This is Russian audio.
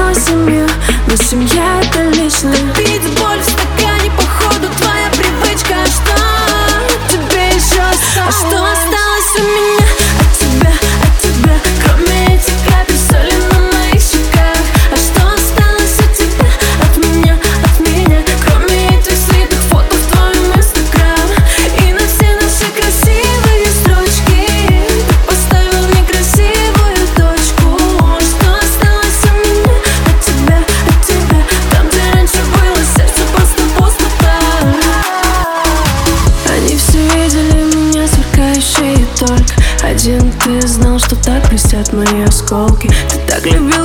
хотела семью, но семья — это личное. Пить боль в стакане, походу твоя привычка. А что тебе еще осталось? А что осталось у меня от тебя, кроме этих капель соли на моих щеках? А что осталось у тебя от меня, кроме этих слитых фото в твоем инстаграм? И на все наши красивые строчки ты поставил некрасивую точку. Что осталось у меня от тебя, там, где раньше было сердце, просто пустота. Они все видели меня сверкающей, и только один ты знал, что так блестят мои осколки. Ты так любил